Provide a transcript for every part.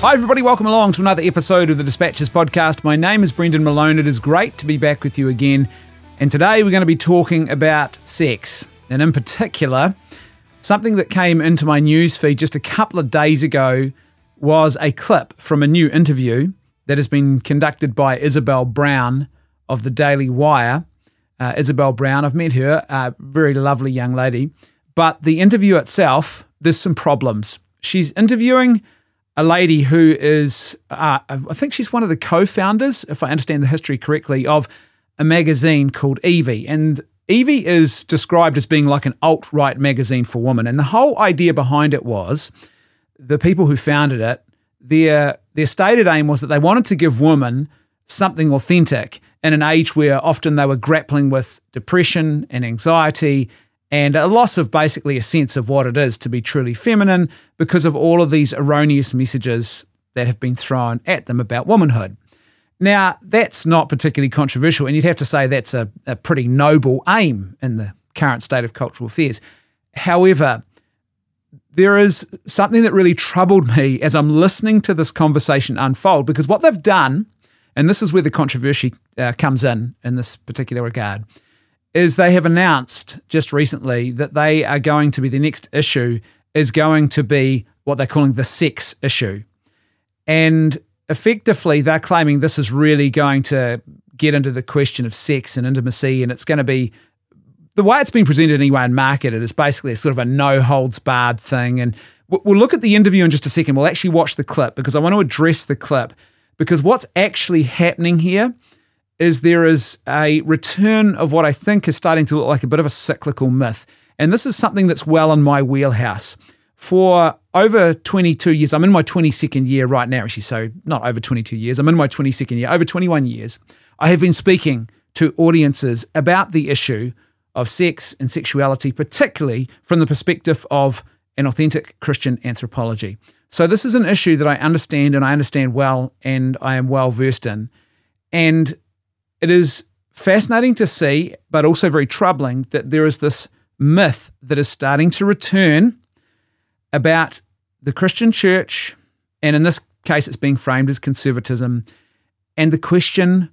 Hi everybody, welcome along to another episode of the Dispatches podcast. My name is Brendan Malone. It is great to be back with you again. And today we're going to be talking about sex. And in particular, something that came into my news feed just a couple of days ago was a clip from a new interview that has been conducted by Isabel Brown of the Daily Wire. Isabel Brown, I've met her, a very lovely young lady. But the interview itself, there's some problems. She's interviewing a lady who is, I think she's one of the co-founders, if I understand the history correctly, of a magazine called Evie. And Evie is described as being like an alt-right magazine for women. And the whole idea behind it was, the people who founded it, their stated aim was that they wanted to give women something authentic in an age where often they were grappling with depression and anxiety and a loss of basically a sense of what it is to be truly feminine because of all of these erroneous messages that have been thrown at them about womanhood. Now, that's not particularly controversial, and you'd have to say that's a pretty noble aim in the current state of cultural affairs. However, there is something that really troubled me as I'm listening to this conversation unfold, because what they've done, and this is where the controversy comes in this particular regard, is they have announced just recently that they are going to be, the next issue is going to be what they're calling the sex issue. And effectively, they're claiming this is really going to get into the question of sex and intimacy, and it's going to be, the way it's been presented anyway and marketed is basically a sort of a no-holds-barred thing. And we'll look at the interview in just a second. We'll actually watch the clip because I want to address the clip, because what's actually happening here is there is a return of what I think is starting to look like a bit of a cyclical myth. And this is something that's well in my wheelhouse. For over 22 years, I'm in my 22nd year right now, actually, so not over 22 years, I'm in my 22nd year, over 21 years, I have been speaking to audiences about the issue of sex and sexuality, particularly from the perspective of an authentic Christian anthropology. So this is an issue that I understand, and I understand well, and I am well versed in. And it is fascinating to see, but also very troubling, that there is this myth that is starting to return about the Christian church, and in this case it's being framed as conservatism, and the question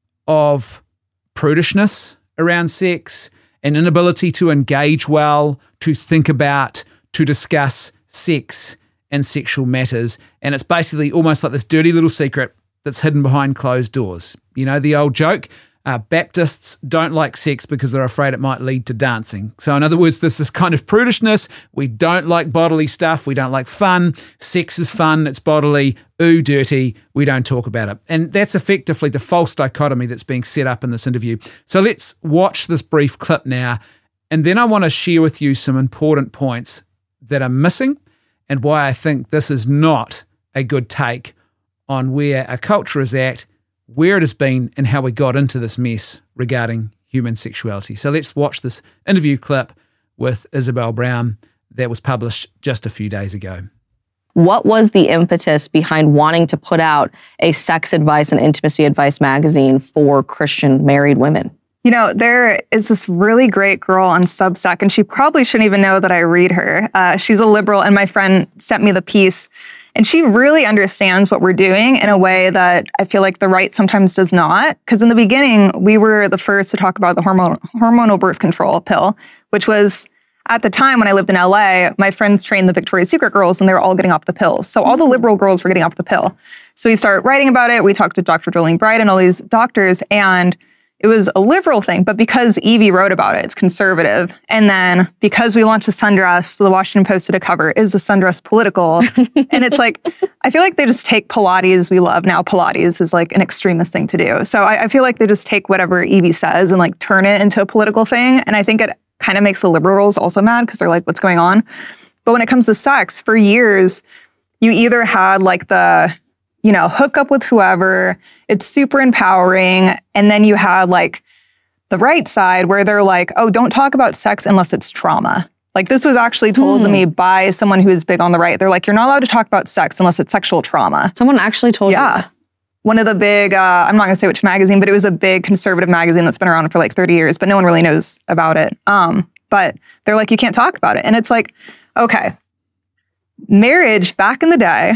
of prudishness around sex, an inability to engage well, to think about, to discuss sex and sexual matters. And it's basically almost like this dirty little secret that's hidden behind closed doors. You know, the old joke, Baptists don't like sex because they're afraid it might lead to dancing. So in other words, this is kind of prudishness. We don't like bodily stuff. We don't like fun. Sex is fun. It's bodily. Ooh, dirty. We don't talk about it. And that's effectively the false dichotomy that's being set up in this interview. So let's watch this brief clip now. And then I want to share with you some important points that are missing and why I think this is not a good take on where our culture is at, where it has been, and how we got into this mess regarding human sexuality. So let's watch this interview clip with Isabel Brown that was published just a few days ago. What was the impetus behind wanting to put out a sex advice and intimacy advice magazine for Christian married women? You know, there is this really great girl on Substack, and she probably shouldn't even know that I read her. She's a liberal, and my friend sent me the piece. And she really understands what we're doing in a way that I feel like the right sometimes does not. Because in the beginning, we were the first to talk about the hormonal birth control pill, which was, at the time when I lived in LA, my friends trained the Victoria's Secret girls and they were all getting off the pill. So all the liberal girls were getting off the pill. So we started writing about it. We talked to Dr. Jolene Bright and all these doctors, and it was a liberal thing, but because Evie wrote about it, it's conservative. And then because we launched the sundress, the Washington Post did a cover, is the sundress political? And it's like, I feel like they just take Pilates, we love now Pilates is like an extremist thing to do. So I feel like they just take whatever Evie says and like turn it into a political thing. And I think it kind of makes the liberals also mad because they're like, what's going on? But when it comes to sex, for years, you either had like the, you know, hook up with whoever, it's super empowering. And then you had like the right side where they're like, oh, don't talk about sex unless it's trauma. Like this was actually told to me by someone who is big on the right. They're like, you're not allowed to talk about sex unless it's sexual trauma. Someone actually told you that? One of the big, I'm not gonna say which magazine, but it was a big conservative magazine that's been around for like 30 years, but no one really knows about it. But they're like, you can't talk about it. And it's like, okay, marriage back in the day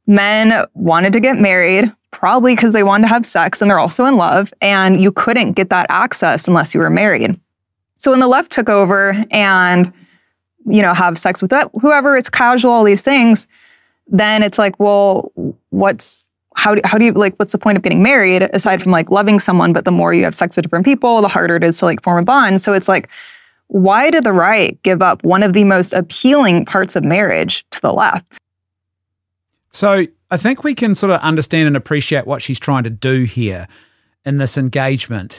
men wanted to get married, probably because they wanted to have sex and they're also in love, and you couldn't get that access unless you were married. So when the left took over and, have sex with whoever, it's casual, all these things, then it's like, well, how do you what's the point of getting married aside from loving someone? But the more you have sex with different people, the harder it is to form a bond. So it's like, why did the right give up one of the most appealing parts of marriage to the left? So I think we can sort of understand and appreciate what she's trying to do here in this engagement.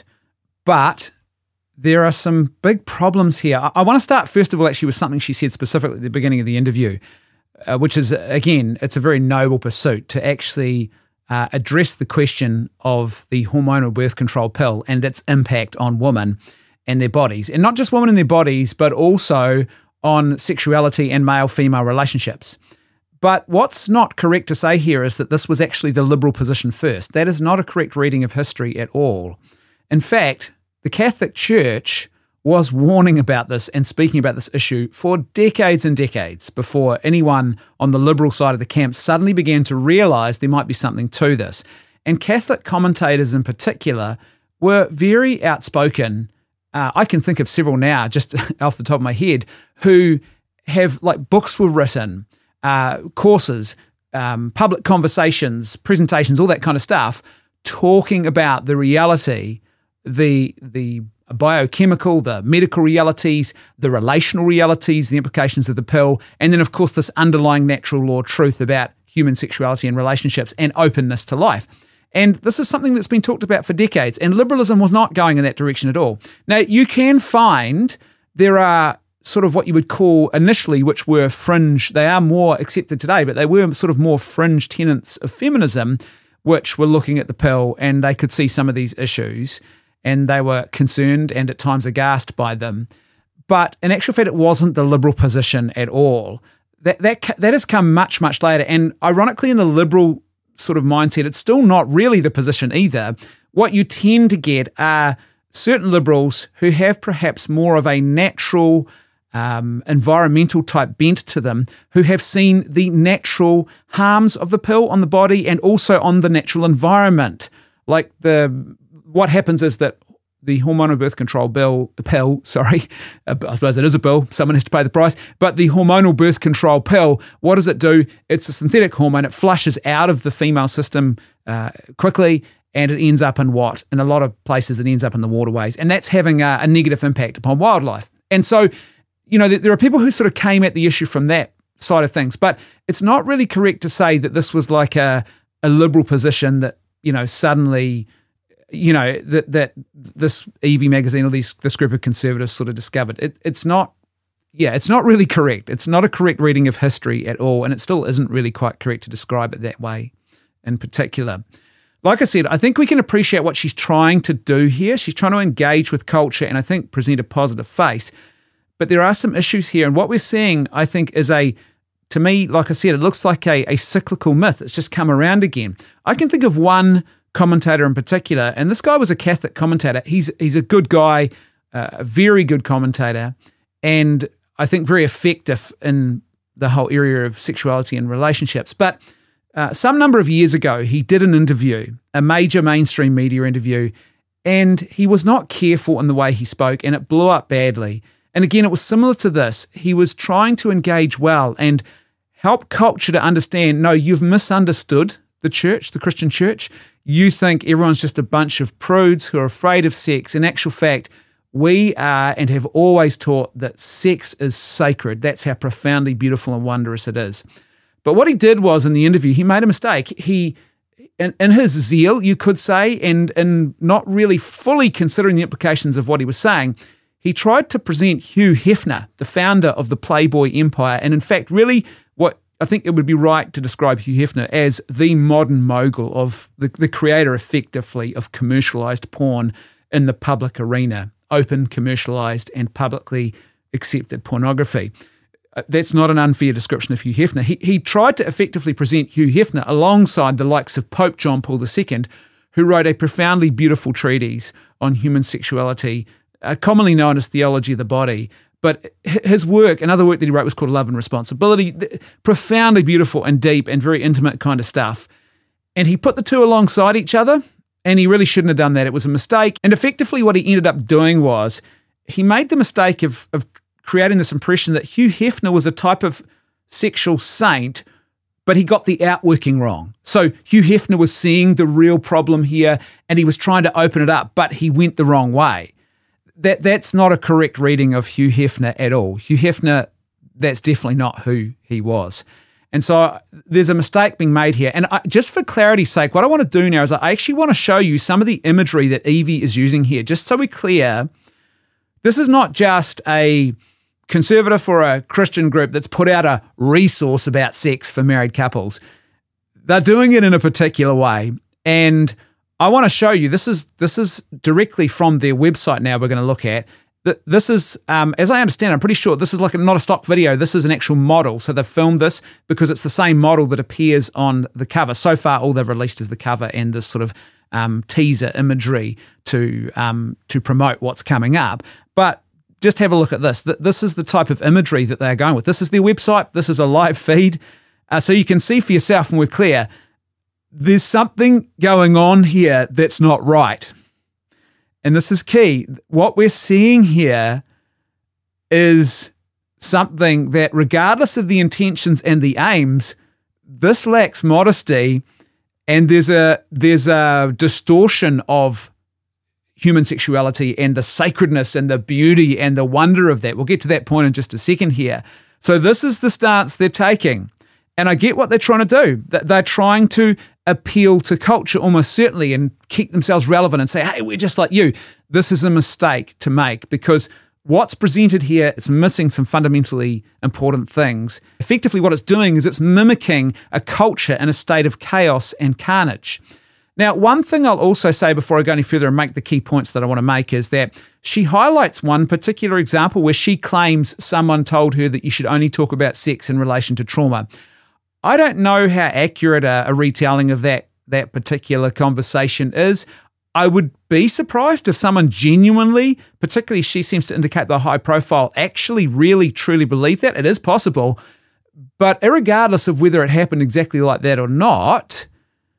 But there are some big problems here. I want to start, first of all, actually with something she said specifically at the beginning of the interview, which is, again, it's a very noble pursuit to actually address the question of the hormonal birth control pill and its impact on women and their bodies. And not just women and their bodies, but also on sexuality and male-female relationships. But what's not correct to say here is that this was actually the liberal position first. That is not a correct reading of history at all. In fact, the Catholic Church was warning about this and speaking about this issue for decades and decades before anyone on the liberal side of the camp suddenly began to realize there might be something to this. And Catholic commentators in particular were very outspoken. I can think of several now, just off the top of my head, who have, books were written, courses, public conversations, presentations, all that kind of stuff, talking about the reality, the biochemical, the medical realities, the relational realities, the implications of the pill, and then, of course, this underlying natural law truth about human sexuality and relationships and openness to life. And this is something that's been talked about for decades, and liberalism was not going in that direction at all. Now, you can find there are sort of what you would call initially, which were fringe, they are more accepted today, but they were sort of more fringe tenets of feminism, which were looking at the pill and they could see some of these issues and they were concerned and at times aghast by them. But in actual fact, it wasn't the liberal position at all. That has come much, much later. And ironically, in the liberal sort of mindset, it's still not really the position either. What you tend to get are certain liberals who have perhaps more of a natural environmental type bent to them, who have seen the natural harms of the pill on the body and also on the natural environment. What happens is that the hormonal birth control pill, I suppose it is a pill, someone has to pay the price, but the hormonal birth control pill, what does it do? It's a synthetic hormone. It flushes out of the female system quickly, and it ends up in a lot of places it ends up in the waterways, and that's having a negative impact upon wildlife. And so, there are people who sort of came at the issue from that side of things, but it's not really correct to say that this was like a liberal position that, suddenly, that this Evie magazine or this group of conservatives sort of discovered. It's not really correct. It's not a correct reading of history at all, and it still isn't really quite correct to describe it that way in particular. Like I said, I think we can appreciate what she's trying to do here. She's trying to engage with culture and I think present a positive face. But there are some issues here, and what we're seeing, I think, is to me, like I said, it looks like a cyclical myth. It's just come around again. I can think of one commentator in particular, and this guy was a Catholic commentator. He's a good guy, a very good commentator, and I think very effective in the whole area of sexuality and relationships. But some number of years ago, he did an interview, a major mainstream media interview, and he was not careful in the way he spoke, and it blew up badly. And again, it was similar to this. He was trying to engage well and help culture to understand, no, you've misunderstood the church, the Christian church. You think everyone's just a bunch of prudes who are afraid of sex. In actual fact, we are and have always taught that sex is sacred. That's how profoundly beautiful and wondrous it is. But what he did was, in the interview, he made a mistake. He, in his zeal, you could say, and not really fully considering the implications of what he was saying, he tried to present Hugh Hefner, the founder of the Playboy empire, and in fact, really what I think it would be right to describe Hugh Hefner as the modern mogul of the creator, effectively, of commercialized porn in the public arena, open, commercialized, and publicly accepted pornography. That's not an unfair description of Hugh Hefner. He tried to effectively present Hugh Hefner alongside the likes of Pope John Paul II, who wrote a profoundly beautiful treatise on human sexuality, commonly known as Theology of the Body, but his work, another work that he wrote was called Love and Responsibility, profoundly beautiful and deep and very intimate kind of stuff. And he put the two alongside each other, and he really shouldn't have done that. It was a mistake. And effectively what he ended up doing was he made the mistake of creating this impression that Hugh Hefner was a type of sexual saint, but he got the outworking wrong. So Hugh Hefner was seeing the real problem here, and he was trying to open it up, but he went the wrong way. That's not a correct reading of Hugh Hefner at all. Hugh Hefner, that's definitely not who he was. And so there's a mistake being made here. And just for clarity's sake, what I want to do now is I actually want to show you some of the imagery that Evie is using here, just so we're clear. This is not just a conservative or a Christian group that's put out a resource about sex for married couples. They're doing it in a particular way. And I want to show you, this is directly from their website now we're going to look at. This is, as I understand, I'm pretty sure this is not a stock video. This is an actual model. So they've filmed this because it's the same model that appears on the cover. So far, all they've released is the cover and this sort of teaser imagery to promote what's coming up. But just have a look at this. This is the type of imagery that they're going with. This is their website. This is a live feed. So you can see for yourself, and we're clear, there's something going on here that's not right. And this is key. What we're seeing here is something that, regardless of the intentions and the aims, this lacks modesty, and there's a distortion of human sexuality and the sacredness and the beauty and the wonder of that. We'll get to that point in just a second here. So this is the stance they're taking. And I get what they're trying to do. They're trying to appeal to culture almost certainly and keep themselves relevant and say, hey, we're just like you. This is a mistake to make because what's presented here is missing some fundamentally important things. Effectively, what it's doing is it's mimicking a culture in a state of chaos and carnage. Now, one thing I'll also say before I go any further and make the key points that I want to make is that she highlights one particular example where she claims someone told her that you should only talk about sex in relation to trauma. I don't know how accurate a retelling of that particular conversation is. I would be surprised if someone genuinely, particularly she seems to indicate the high profile, actually really truly believed that. It is possible. But irregardless of whether it happened exactly like that or not,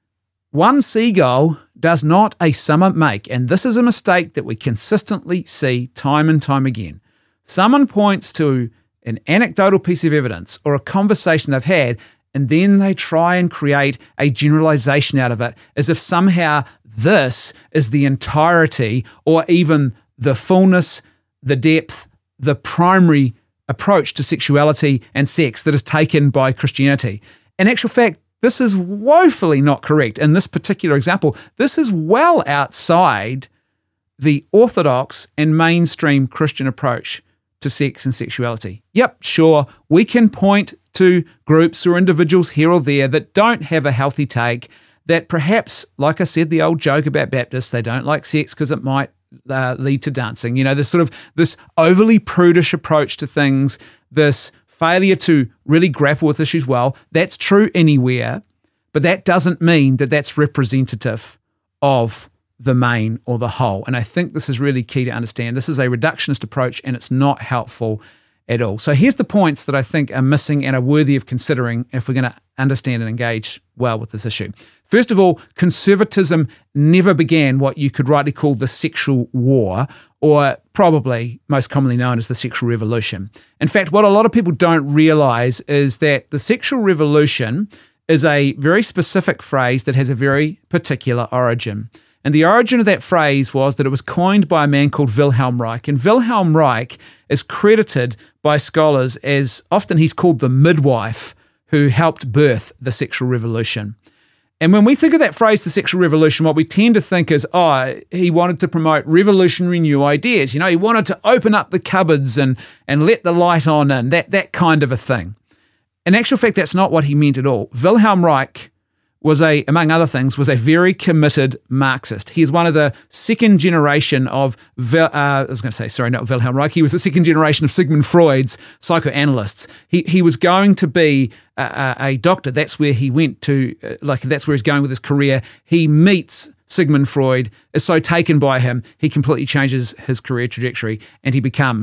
one seagull does not a summer make. And this is a mistake that we consistently see time and time again. Someone points to an anecdotal piece of evidence or a conversation they've had, and then they try and create a generalization out of it as if somehow this is the entirety or even the fullness, the depth, the primary approach to sexuality and sex that is taken by Christianity. In actual fact, this is woefully not correct. In this particular example, this is well outside the orthodox and mainstream Christian approach to sex and sexuality. Yep, sure, we can point to groups or individuals here or there that don't have a healthy take, that perhaps, like I said, the old joke about Baptists, they don't like sex because it might lead to dancing. You know, this overly prudish approach to things, this failure to really grapple with issues well, that's true anywhere, but that doesn't mean that that's representative of the main or the whole. And I think this is really key to understand. This is a reductionist approach and it's not helpful at all. So here's the points that I think are missing and are worthy of considering if we're going to understand and engage well with this issue. First of all, conservatism never began what you could rightly call the sexual war, or probably most commonly known as the sexual revolution. In fact, what a lot of people don't realize is that the sexual revolution is a very specific phrase that has a very particular origin. And the origin of that phrase was that it was coined by a man called Wilhelm Reich. And Wilhelm Reich is credited by scholars as, often he's called the midwife who helped birth the sexual revolution. And when we think of that phrase, the sexual revolution, what we tend to think is, he wanted to promote revolutionary new ideas. You know, he wanted to open up the cupboards and let the light on and that kind of a thing. In actual fact, that's not what he meant at all. Wilhelm Reich was among other things, was a very committed Marxist. He is one of the second generation of, not Wilhelm Reich, he was the second generation of Sigmund Freud's psychoanalysts. He was going to be a doctor. That's where he went to, that's where he's going with his career. He meets Sigmund Freud, is so taken by him, he completely changes his career trajectory and he becomes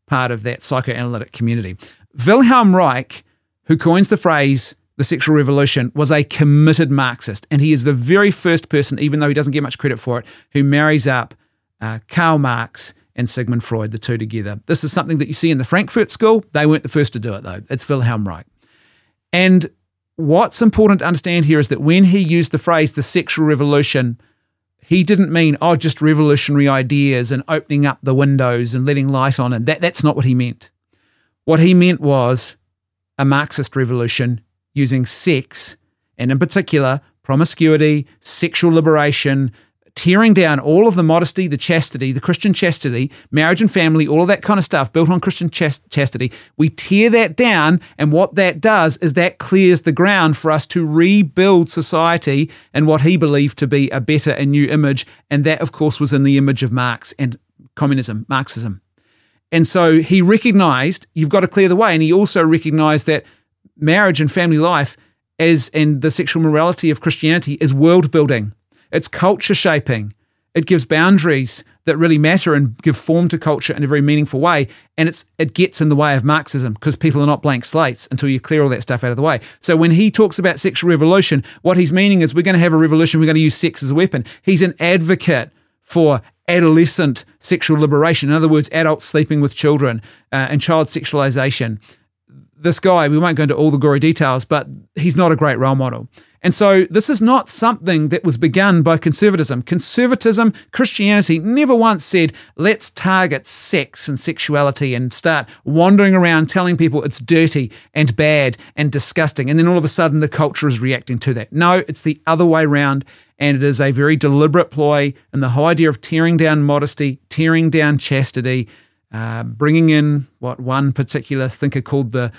part of that psychoanalytic community. Wilhelm Reich, who coins the phrase the sexual revolution, was a committed Marxist, and he is the very first person, even though he doesn't get much credit for it, who marries up Karl Marx and Sigmund Freud, the two together. This is something that you see in the Frankfurt School. They weren't the first to do it, though. It's Wilhelm Reich. And what's important to understand here is that when he used the phrase the sexual revolution, he didn't mean, just revolutionary ideas and opening up the windows and letting light on it. That's not what he meant. What he meant was a Marxist revolution using sex, and in particular, promiscuity, sexual liberation, tearing down all of the modesty, the chastity, the Christian chastity, marriage and family, all of that kind of stuff built on Christian chastity. We tear that down, and what that does is that clears the ground for us to rebuild society in what he believed to be a better and new image, and that, of course, was in the image of Marx and communism, Marxism. And so he recognized you've got to clear the way, and he also recognized that marriage and family life and the sexual morality of Christianity is world building. It's culture shaping. It gives boundaries that really matter and give form to culture in a very meaningful way. And it gets in the way of Marxism because people are not blank slates until you clear all that stuff out of the way. So when he talks about sexual revolution, what he's meaning is we're going to have a revolution. We're going to use sex as a weapon. He's an advocate for adolescent sexual liberation. In other words, adults sleeping with children and child sexualization. This guy, we won't go into all the gory details, but he's not a great role model. And so this is not something that was begun by conservatism. Conservatism, Christianity never once said, let's target sex and sexuality and start wandering around telling people it's dirty and bad and disgusting. And then all of a sudden the culture is reacting to that. No, it's the other way around. And it is a very deliberate ploy. And the whole idea of tearing down modesty, tearing down chastity, bringing in what one particular thinker called the,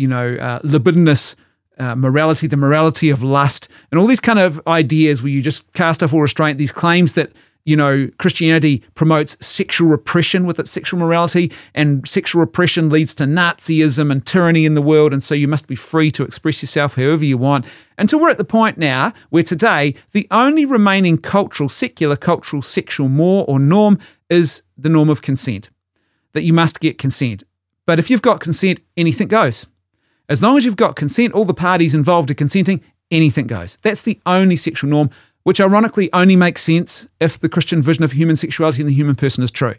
libidinous morality, the morality of lust, and all these kind of ideas where you just cast off all restraint, these claims that, Christianity promotes sexual repression with its sexual morality, and sexual repression leads to Nazism and tyranny in the world, and so you must be free to express yourself however you want, until we're at the point now where today the only remaining secular cultural sexual norm is the norm of consent, that you must get consent. But if you've got consent, anything goes. As long as you've got consent, all the parties involved are consenting, anything goes. That's the only sexual norm, which ironically only makes sense if the Christian vision of human sexuality and the human person is true.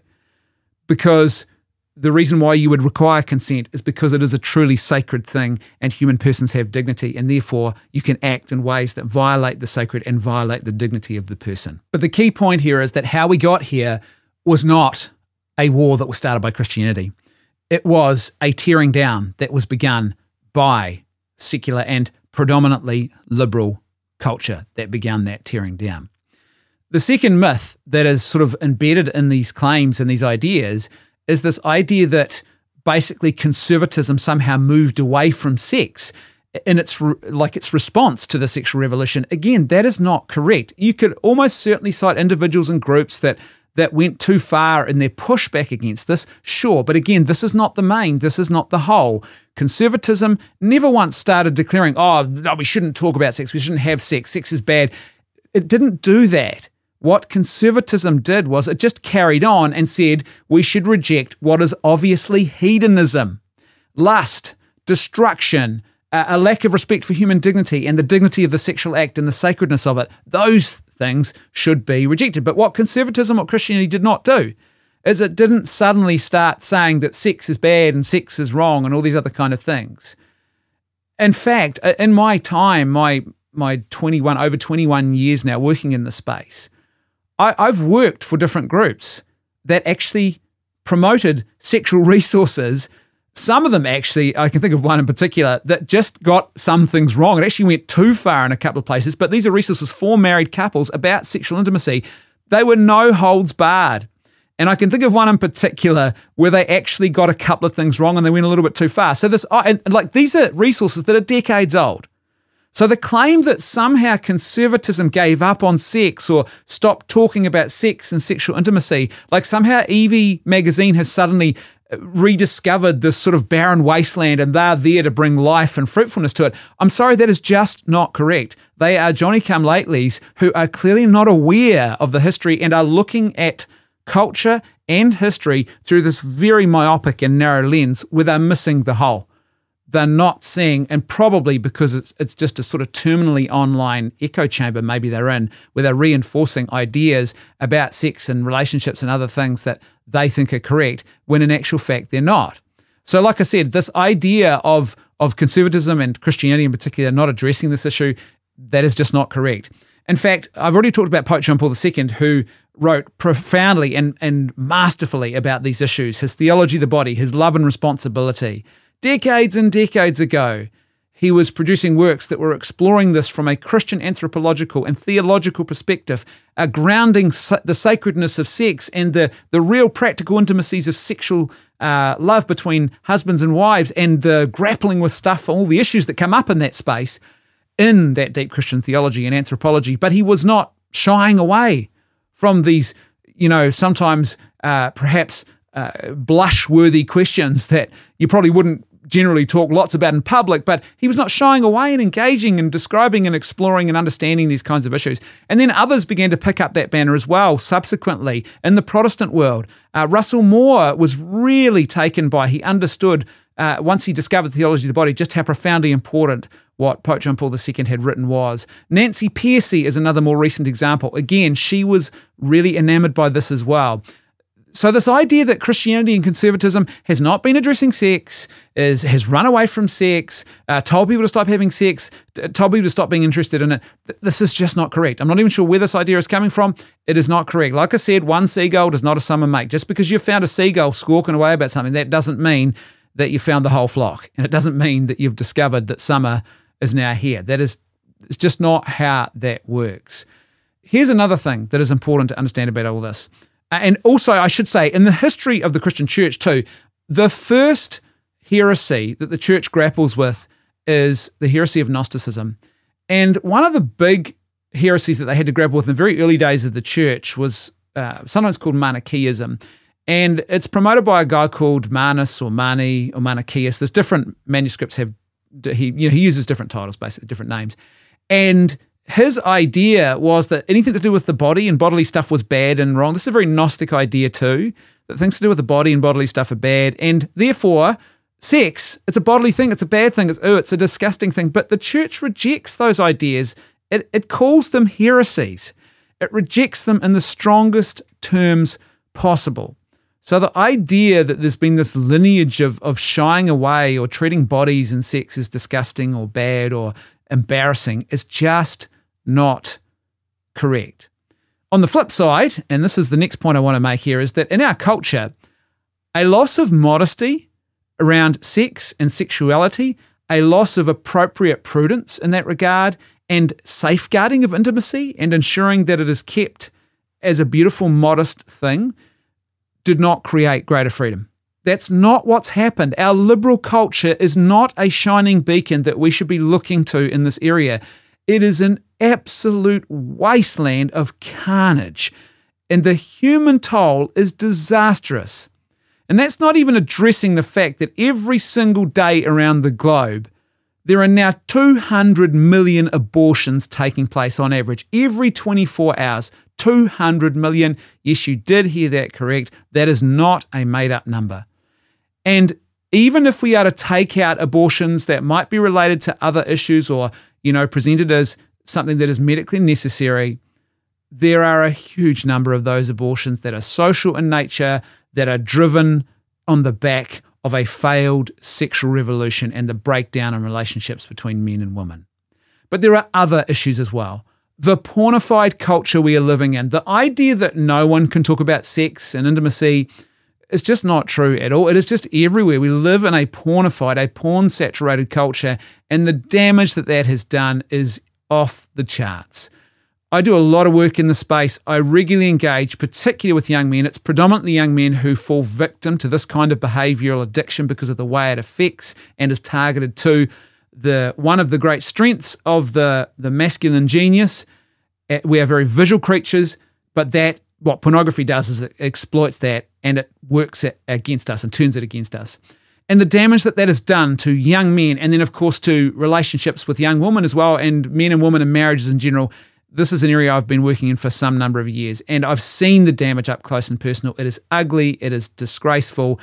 Because the reason why you would require consent is because it is a truly sacred thing and human persons have dignity, and therefore you can act in ways that violate the sacred and violate the dignity of the person. But the key point here is that how we got here was not a war that was started by Christianity. It was a tearing down that was begun by secular and predominantly liberal culture that began that tearing down. The second myth that is sort of embedded in these claims and these ideas is this idea that basically conservatism somehow moved away from sex in its response to the sexual revolution. Again, that is not correct. You could almost certainly cite individuals and groups that went too far in their pushback against this, sure. But again, this is not the main, this is not the whole. Conservatism never once started declaring, no, we shouldn't talk about sex, we shouldn't have sex is bad. It didn't do that. What conservatism did was it just carried on and said we should reject what is obviously hedonism, lust, destruction, a lack of respect for human dignity and the dignity of the sexual act and the sacredness of it. Those things should be rejected. But what Christianity did not do is it didn't suddenly start saying that sex is bad and sex is wrong and all these other kind of things. In fact, in my time, my over 21 years now working in the space, I've worked for different groups that actually promoted sexual resources. Some of them actually, I can think of one in particular, that just got some things wrong. It actually went too far in a couple of places, but these are resources for married couples about sexual intimacy. They were no holds barred. And I can think of one in particular where they actually got a couple of things wrong and they went a little bit too far. So these are resources that are decades old. So the claim that somehow conservatism gave up on sex or stopped talking about sex and sexual intimacy, like somehow Evie magazine has suddenly rediscovered this sort of barren wasteland and they're there to bring life and fruitfulness to it. I'm sorry, that is just not correct. They are Johnny-come-latelys who are clearly not aware of the history and are looking at culture and history through this very myopic and narrow lens where they're missing the whole. They're not seeing, and probably because it's just a sort of terminally online echo chamber maybe they're in, where they're reinforcing ideas about sex and relationships and other things that they think are correct, when in actual fact they're not. So like I said, this idea of conservatism and Christianity in particular not addressing this issue, that is just not correct. In fact, I've already talked about Pope John Paul II, who wrote profoundly and masterfully about these issues, his theology of the body, his love and responsibility. Decades and decades ago, he was producing works that were exploring this from a Christian anthropological and theological perspective, grounding the sacredness of sex and the real practical intimacies of sexual love between husbands and wives, and the grappling with stuff, all the issues that come up in that space, in that deep Christian theology and anthropology. But he was not shying away from these, sometimes perhaps blush-worthy questions that you probably wouldn't generally talk lots about in public, but he was not shying away and engaging and describing and exploring and understanding these kinds of issues. And then others began to pick up that banner as well subsequently in the Protestant world. Russell Moore was really taken by, he understood, once he discovered theology of the body, just how profoundly important what Pope John Paul II had written was. Nancy Pearcey is another more recent example. Again, she was really enamored by this as well. So this idea that Christianity and conservatism has not been addressing sex, has run away from sex, told people to stop having sex, told people to stop being interested in it, this is just not correct. I'm not even sure where this idea is coming from. It is not correct. Like I said, one seagull does not a summer make. Just because you've found a seagull squawking away about something, that doesn't mean that you found the whole flock. And it doesn't mean that you've discovered that summer is now here. It's just not how that works. Here's another thing that is important to understand about all this. And also, I should say, in the history of the Christian church too, the first heresy that the church grapples with is the heresy of Gnosticism. And one of the big heresies that they had to grapple with in the very early days of the church was sometimes called Manichaeism. And it's promoted by a guy called Manus or Mani or Manichaeus. There's different manuscripts he uses different titles, basically different names. And his idea was that anything to do with the body and bodily stuff was bad and wrong. This is a very Gnostic idea too, that things to do with the body and bodily stuff are bad. And therefore, sex, it's a bodily thing, it's a bad thing, it's a disgusting thing. But the church rejects those ideas. It calls them heresies. It rejects them in the strongest terms possible. So the idea that there's been this lineage of shying away or treating bodies and sex as disgusting or bad or embarrassing is just not correct. On the flip side, and this is the next point I want to make here, is that in our culture, a loss of modesty around sex and sexuality, a loss of appropriate prudence in that regard, and safeguarding of intimacy and ensuring that it is kept as a beautiful, modest thing, did not create greater freedom. That's not what's happened. Our liberal culture is not a shining beacon that we should be looking to in this area. It is an absolute wasteland of carnage, and the human toll is disastrous. And that's not even addressing the fact that every single day around the globe, there are now 200 million abortions taking place on average. Every 24 hours, 200 million. Yes, you did hear that correct. That is not a made-up number. And even if we are to take out abortions that might be related to other issues or, presented as something that is medically necessary, there are a huge number of those abortions that are social in nature, that are driven on the back of a failed sexual revolution and the breakdown in relationships between men and women. But there are other issues as well. The pornified culture we are living in, the idea that no one can talk about sex and intimacy, is just not true at all. It is just everywhere. We live in a pornified, a porn-saturated culture, and the damage that has done is off the charts. I do a lot of work in the space. I regularly engage, particularly with young men. It's predominantly young men who fall victim to this kind of behavioural addiction because of the way it affects and is targeted to one of the great strengths of the masculine genius. We are very visual creatures, but what pornography does is it exploits that and it works it against us and turns it against us. And the damage that has done to young men, and then of course to relationships with young women as well, and men and women and marriages in general, this is an area I've been working in for some number of years, and I've seen the damage up close and personal. It is ugly. It is disgraceful.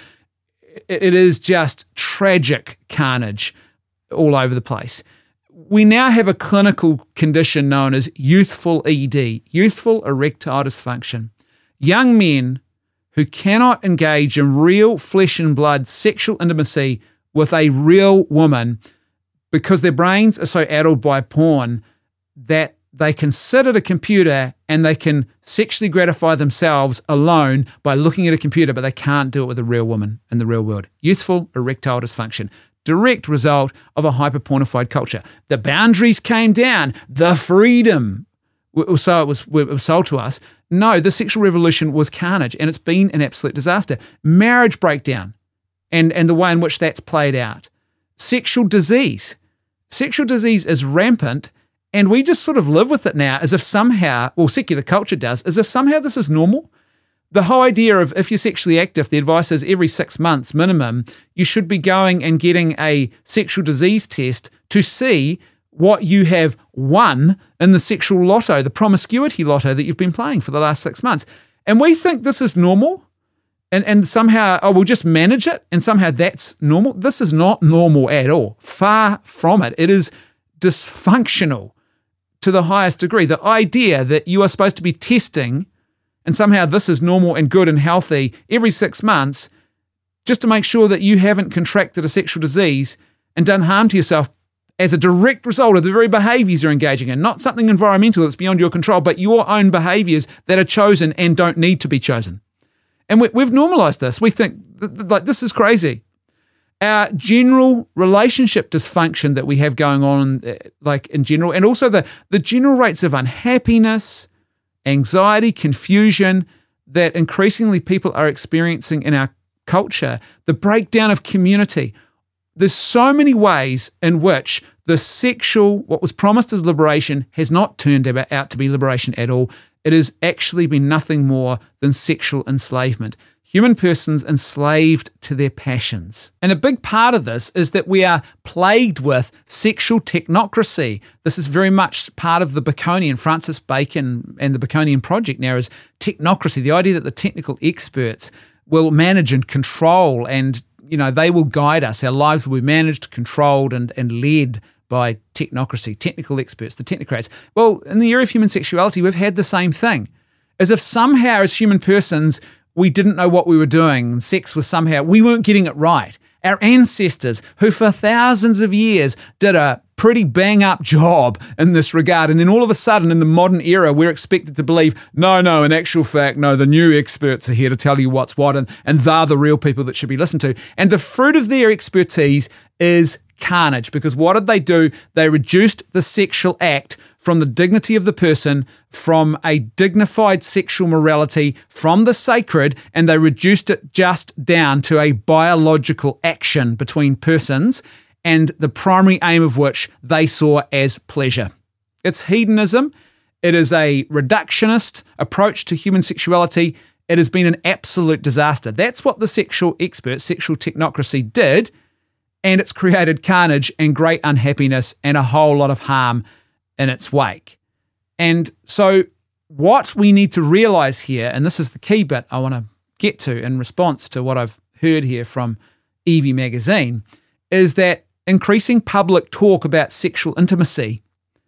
It is just tragic carnage all over the place. We now have a clinical condition known as youthful ED, youthful erectile dysfunction. Young men who cannot engage in real flesh and blood sexual intimacy with a real woman because their brains are so addled by porn that they can sit at a computer and they can sexually gratify themselves alone by looking at a computer, but they can't do it with a real woman in the real world. Youthful erectile dysfunction. Direct result of a hyper-pornified culture. The boundaries came down. The freedom, so it was sold to us. No, the sexual revolution was carnage, and it's been an absolute disaster. Marriage breakdown and the way in which that's played out. Sexual disease. Sexual disease is rampant, and we just sort of live with it now as if somehow, well, secular culture does, as if somehow this is normal. The whole idea of if you're sexually active, the advice is every 6 months minimum, you should be going and getting a sexual disease test to see what you have won in the sexual lotto, the promiscuity lotto that you've been playing for the last 6 months. And we think this is normal and somehow, we'll just manage it and somehow that's normal. This is not normal at all. Far from it. It is dysfunctional to the highest degree. The idea that you are supposed to be testing and somehow this is normal and good and healthy every 6 months just to make sure that you haven't contracted a sexual disease and done harm to yourself as a direct result of the very behaviours you're engaging in. Not something environmental that's beyond your control, but your own behaviours that are chosen and don't need to be chosen. And we've normalised this. We think, like, this is crazy. Our general relationship dysfunction that we have going on, like in general, and also the general rates of unhappiness, anxiety, confusion that increasingly people are experiencing in our culture, the breakdown of community. There's so many ways in which the sexual, what was promised as liberation, has not turned out to be liberation at all. It has actually been nothing more than sexual enslavement. Human persons enslaved to their passions. And a big part of this is that we are plagued with sexual technocracy. This is very much part of the Baconian, Francis Bacon and the Baconian project now is technocracy, the idea that the technical experts will manage and control and they will guide us. Our lives will be managed, controlled, and led by technocracy, technical experts, the technocrats. Well, in the area of human sexuality, we've had the same thing. As if somehow as human persons, we didn't know what we were doing. Sex was somehow, we weren't getting it right. Our ancestors, who for thousands of years did a pretty bang-up job in this regard, and then all of a sudden in the modern era, we're expected to believe, no, in actual fact, no, the new experts are here to tell you what's what, and they're the real people that should be listened to. And the fruit of their expertise is carnage, because what did they do? They reduced the sexual act from the dignity of the person, from a dignified sexual morality, from the sacred, and they reduced it just down to a biological action between persons, and the primary aim of which they saw as pleasure. It's hedonism. It is a reductionist approach to human sexuality. It has been an absolute disaster. That's what the sexual experts, sexual technocracy did, and it's created carnage and great unhappiness and a whole lot of harm in its wake. And so what we need to realize here, and this is the key bit I want to get to in response to what I've heard here from Evie Magazine, is that increasing public talk about sexual intimacy,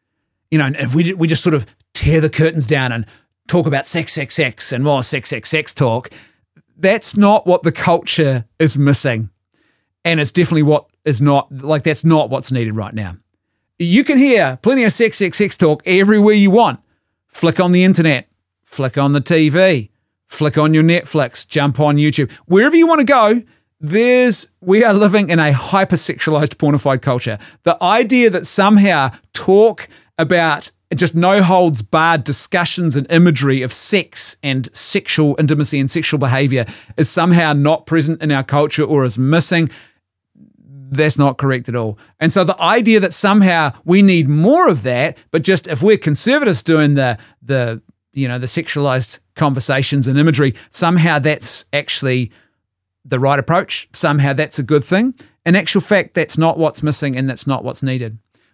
and if we just sort of tear the curtains down and talk about sex and more sex talk, that's not what the culture is missing. And it's definitely that's not what's needed right now. You can hear plenty of sex talk everywhere you want. Flick on the internet, flick on the TV, flick on your Netflix, jump on YouTube. Wherever you want to go, we are living in a hypersexualized, pornified culture. The idea that somehow talk about just no-holds-barred discussions and imagery of sex and sexual intimacy and sexual behavior is somehow not present in our culture or is missing, that's not correct at all. And so the idea that somehow we need more of that, but just if we're conservatives doing the sexualized conversations and imagery, somehow that's actually the right approach, somehow that's a good thing. In actual fact, that's not what's missing and that's not what's needed.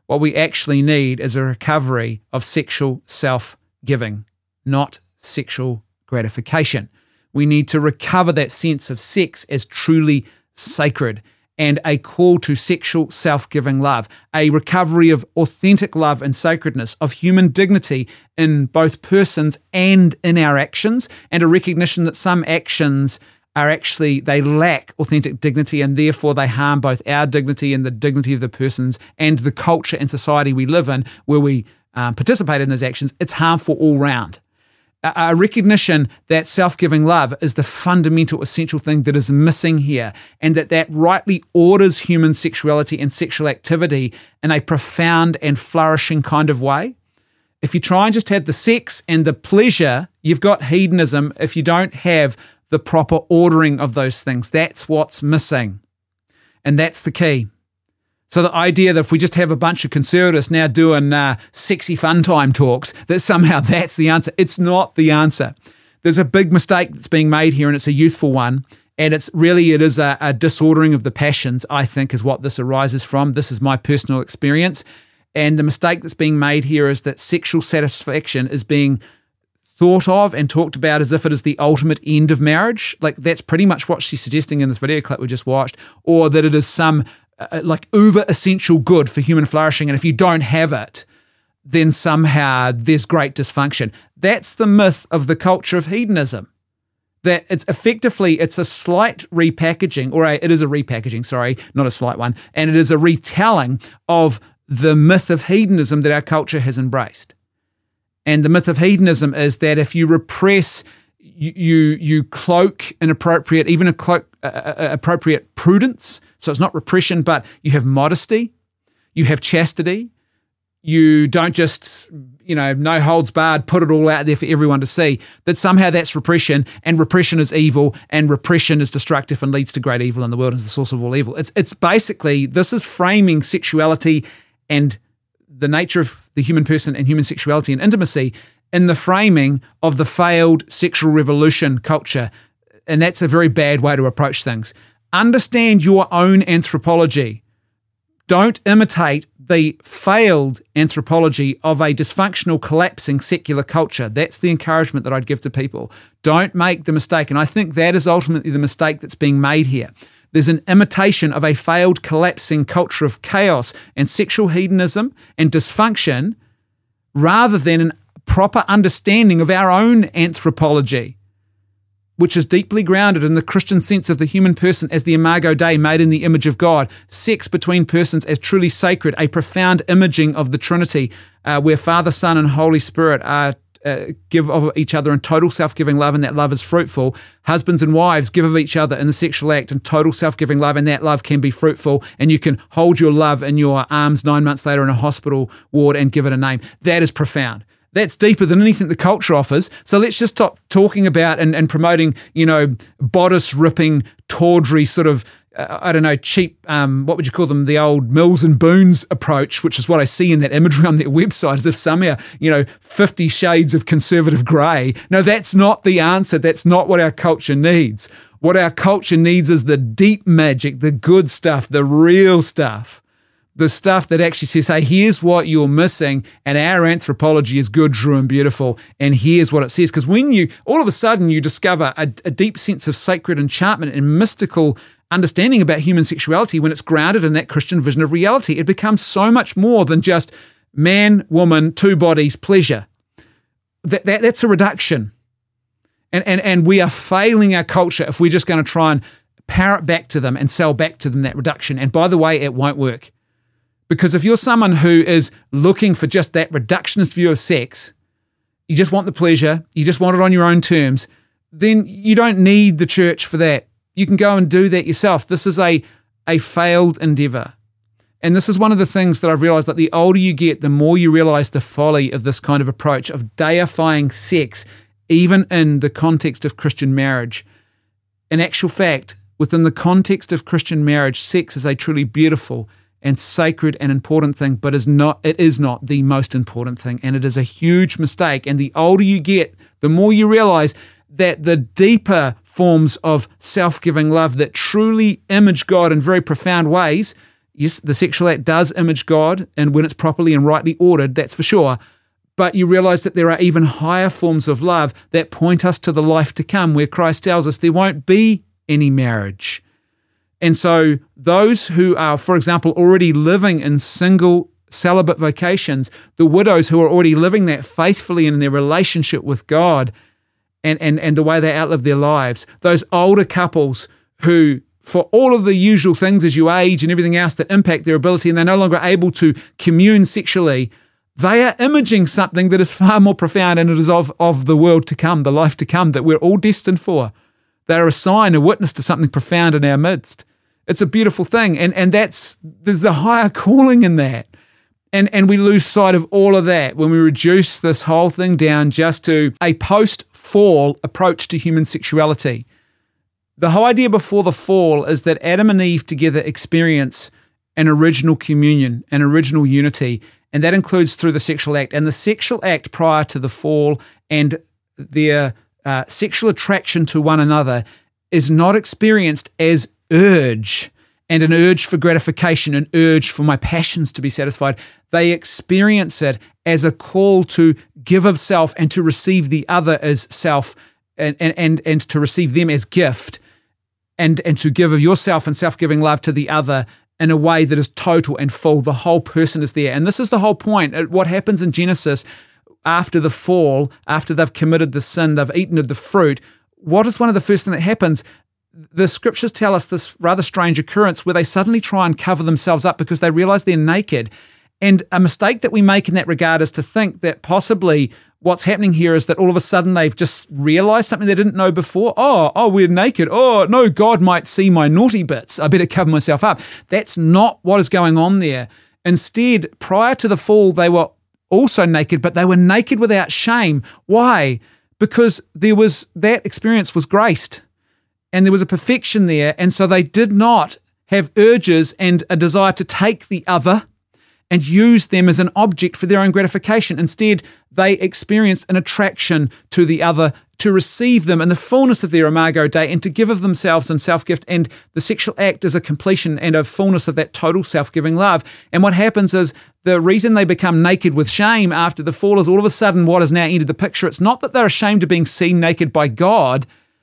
What we actually need is a recovery of sexual self-giving, not sexual gratification. We need to recover that sense of sex as truly sacred and a call to sexual self-giving love, a recovery of authentic love and sacredness, of human dignity in both persons and in our actions, and a recognition that some actions are actually, they lack authentic dignity and therefore they harm both our dignity and the dignity of the persons and the culture and society we live in where we participate in those actions. It's harmful all round. A recognition that self-giving love is the fundamental, essential thing that is missing here, and that rightly orders human sexuality and sexual activity in a profound and flourishing kind of way. If you try and just have the sex and the pleasure, you've got hedonism if you don't have the proper ordering of those things. That's what's missing, and that's the key. So the idea that if we just have a bunch of conservatives now doing sexy fun time talks, that somehow that's the answer. It's not the answer. There's a big mistake that's being made here, and it's a youthful one. And it is a disordering of the passions, I think, is what this arises from. This is my personal experience. And the mistake that's being made here is that sexual satisfaction is being thought of and talked about as if it is the ultimate end of marriage. Like that's pretty much what she's suggesting in this video clip we just watched, or that it is some like uber essential good for human flourishing, and if you don't have it, then somehow there's great dysfunction. That's the myth of the culture of hedonism. That it's effectively, it's a slight repackaging, it is a repackaging, sorry, not a slight one, and it is a retelling of the myth of hedonism that our culture has embraced. And the myth of hedonism is that if you repress, you cloak inappropriate, even appropriate prudence. So it's not repression, but you have modesty, you have chastity. You don't just, no holds barred, put it all out there for everyone to see. That somehow that's repression, and repression is evil, and repression is destructive and leads to great evil in the world and is the source of all evil. It's basically, this is framing sexuality and the nature of the human person and human sexuality and intimacy in the framing of the failed sexual revolution culture. And that's a very bad way to approach things. Understand your own anthropology. Don't imitate the failed anthropology of a dysfunctional, collapsing secular culture. That's the encouragement that I'd give to people. Don't make the mistake. And I think that is ultimately the mistake that's being made here. There's an imitation of a failed, collapsing culture of chaos and sexual hedonism and dysfunction rather than an proper understanding of our own anthropology, which is deeply grounded in the Christian sense of the human person as the imago Dei, made in the image of God, sex between persons as truly sacred, a profound imaging of the Trinity, where Father, Son, and Holy Spirit give of each other in total self-giving love, and that love is fruitful. Husbands and wives give of each other in the sexual act in total self-giving love, and that love can be fruitful, and you can hold your love in your arms 9 months later in a hospital ward and give it a name. That is profound. That's deeper than anything the culture offers. So let's just stop talking about and promoting, bodice-ripping, tawdry sort of, cheap, what would you call them, the old Mills and Boons approach, which is what I see in that imagery on their website, as if somehow, 50 shades of conservative grey. No, that's not the answer. That's not what our culture needs. What our culture needs is the deep magic, the good stuff, the real stuff. The stuff that actually says, hey, here's what you're missing, and our anthropology is good, true, and beautiful, and here's what it says. Because when you, all of a sudden, you discover a deep sense of sacred enchantment and mystical understanding about human sexuality when it's grounded in that Christian vision of reality, it becomes so much more than just man, woman, two bodies, pleasure. That's a reduction. And we are failing our culture if we're just going to try and parrot back to them and sell back to them that reduction. And by the way, it won't work. Because if you're someone who is looking for just that reductionist view of sex, you just want the pleasure, you just want it on your own terms, then you don't need the church for that. You can go and do that yourself. This is a failed endeavor. And this is one of the things that I've realized, that the older you get, the more you realize the folly of this kind of approach of deifying sex, even in the context of Christian marriage. In actual fact, within the context of Christian marriage, sex is a truly beautiful and sacred and important thing, but it is not the most important thing, and it is a huge mistake. And the older you get, the more you realize that the deeper forms of self-giving love that truly image God in very profound ways, Yes, the sexual act does image God, and when it's properly and rightly ordered, that's for sure. But you realize that there are even higher forms of love that point us to the life to come, where Christ tells us there won't be any marriage. And so those who are, for example, already living in single celibate vocations, the widows who are already living that faithfully in their relationship with God and the way they outlive their lives, those older couples who, for all of the usual things as you age and everything else that impact their ability and they're no longer able to commune sexually, they are imaging something that is far more profound, and it is of the world to come, the life to come that we're all destined for. They are a sign, a witness to something profound in our midst. It's a beautiful thing, and there's a higher calling in that. And we lose sight of all of that when we reduce this whole thing down just to a post-fall approach to human sexuality. The whole idea before the fall is that Adam and Eve together experience an original communion, an original unity, and that includes through the sexual act. And the sexual act prior to the fall and their sexual attraction to one another is not experienced as urge and an urge for gratification, an urge for my passions to be satisfied. They experience it as a call to give of self and to receive the other as self and to receive them as gift and to give of yourself and self-giving love to the other in a way that is total and full. The whole person is there. And this is the whole point. What happens in Genesis after the fall, after they've committed the sin, they've eaten of the fruit, what is one of the first things that happens? The scriptures tell us this rather strange occurrence where they suddenly try and cover themselves up because they realize they're naked. And a mistake that we make in that regard is to think that possibly what's happening here is that all of a sudden they've just realized something they didn't know before. Oh, we're naked. Oh, no, God might see my naughty bits. I better cover myself up. That's not what is going on there. Instead, prior to the fall, they were also naked, but they were naked without shame. Why? Because that experience was graced. And there was a perfection there, and so they did not have urges and a desire to take the other and use them as an object for their own gratification. Instead, they experienced an attraction to the other, to receive them in the fullness of their imago Dei and to give of themselves in self-gift. And the sexual act is a completion and a fullness of that total self-giving love. And what happens is the reason they become naked with shame after the fall is all of a sudden what has now entered the picture. It's not that they're ashamed of being seen naked by God.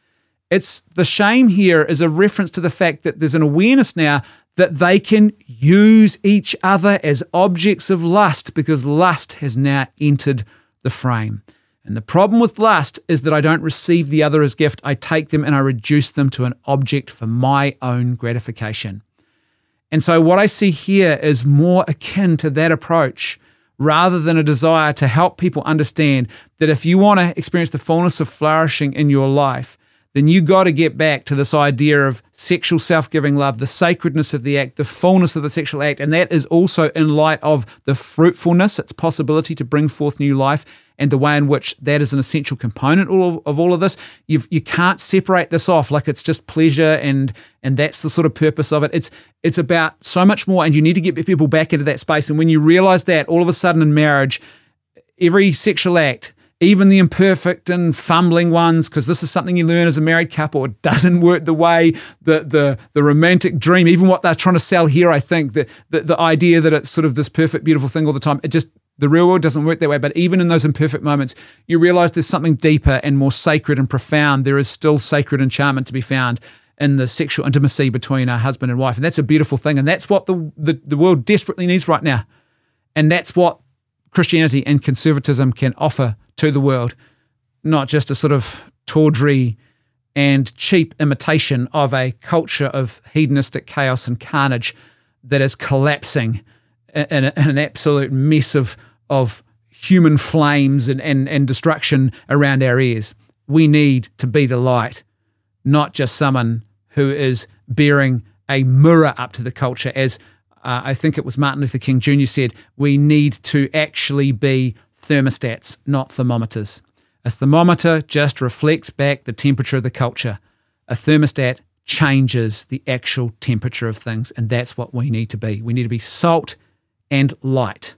It's the shame here is a reference to the fact that there's an awareness now that they can use each other as objects of lust because lust has now entered the frame. And the problem with lust is that I don't receive the other as gift. I take them and I reduce them to an object for my own gratification. And so what I see here is more akin to that approach rather than a desire to help people understand that if you want to experience the fullness of flourishing in your life, then you got to get back to this idea of sexual self-giving love, the sacredness of the act, the fullness of the sexual act, and that is also in light of the fruitfulness, its possibility to bring forth new life, and the way in which that is an essential component of all of this. You can't separate this off like it's just pleasure and that's the sort of purpose of it. It's about so much more, and you need to get people back into that space. And when you realize that, all of a sudden in marriage, every sexual act, even the imperfect and fumbling ones, because this is something you learn as a married couple, it doesn't work the way the romantic dream, even what they're trying to sell here, I think, the idea that it's sort of this perfect, beautiful thing all the time, the real world doesn't work that way. But even in those imperfect moments, you realize there's something deeper and more sacred and profound. There is still sacred enchantment to be found in the sexual intimacy between a husband and wife. And that's a beautiful thing. And that's what the world desperately needs right now. And that's what Christianity and conservatism can offer to the world, not just a sort of tawdry and cheap imitation of a culture of hedonistic chaos and carnage that is collapsing in an absolute mess of human flames and destruction around our ears. We need to be the light, not just someone who is bearing a mirror up to the culture. As I think it was Martin Luther King Jr. said, we need to actually be thermostats, not thermometers. A thermometer just reflects back the temperature of the culture. A thermostat changes the actual temperature of things, and that's what we need to be. We need to be salt and light,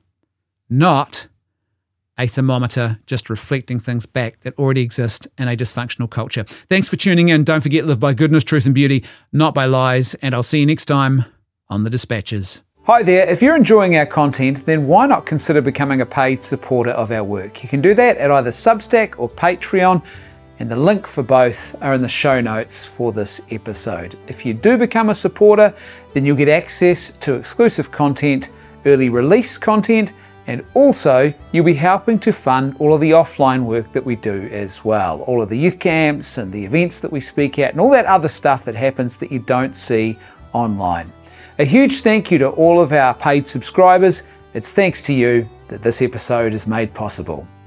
not a thermometer just reflecting things back that already exist in a dysfunctional culture. Thanks for tuning in. Don't forget, live by goodness, truth, and beauty, not by lies, and I'll see you next time on the Dispatches. Hi there, if you're enjoying our content, then why not consider becoming a paid supporter of our work? You can do that at either Substack or Patreon, and the link for both are in the show notes for this episode. If you do become a supporter, then you'll get access to exclusive content, early release content, and also you'll be helping to fund all of the offline work that we do as well. All of the youth camps and the events that we speak at and all that other stuff that happens that you don't see online. A huge thank you to all of our paid subscribers. It's thanks to you that this episode is made possible.